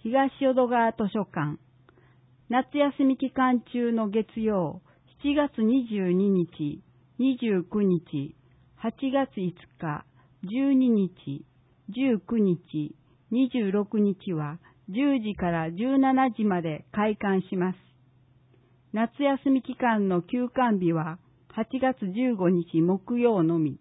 東淀川図書館、夏休み期間中の月曜、7月22日、29日、8月5日、12日、19日、26日は10時から17時まで開館します。夏休み期間の休館日は8月15日木曜のみ。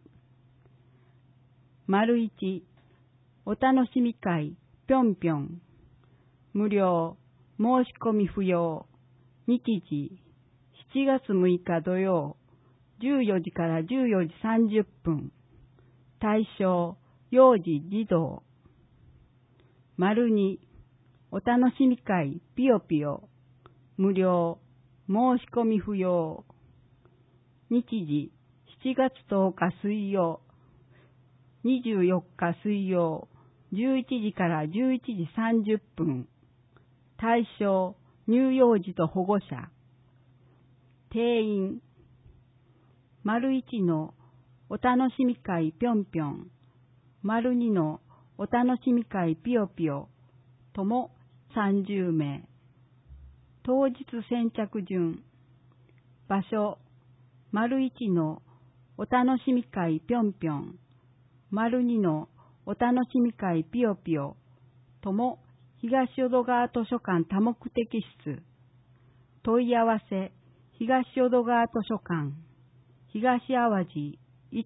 丸1、お楽しみ会ぴょんぴょん。無料、申し込み不要。日時、7月6日土曜、14時から14時30分。対象、幼児児童。丸2、お楽しみ会ぴよぴよ。無料、申し込み不要。日時、7月10日水曜、24日水曜、11時から11時30分。対象、乳幼児と保護者。定員、丸1のお楽しみ会ぴょんぴょん、丸2のお楽しみ会ぴよぴよとも30名。当日先着順。場所、丸1のお楽しみ会ぴょんぴょん、丸2のお楽しみ会ぴよぴよとも東淀川図書館多目的室。問い合わせ、東淀川図書館、東淡路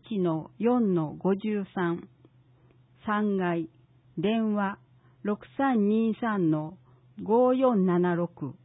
1-4-53、3階、電話 6323-5476。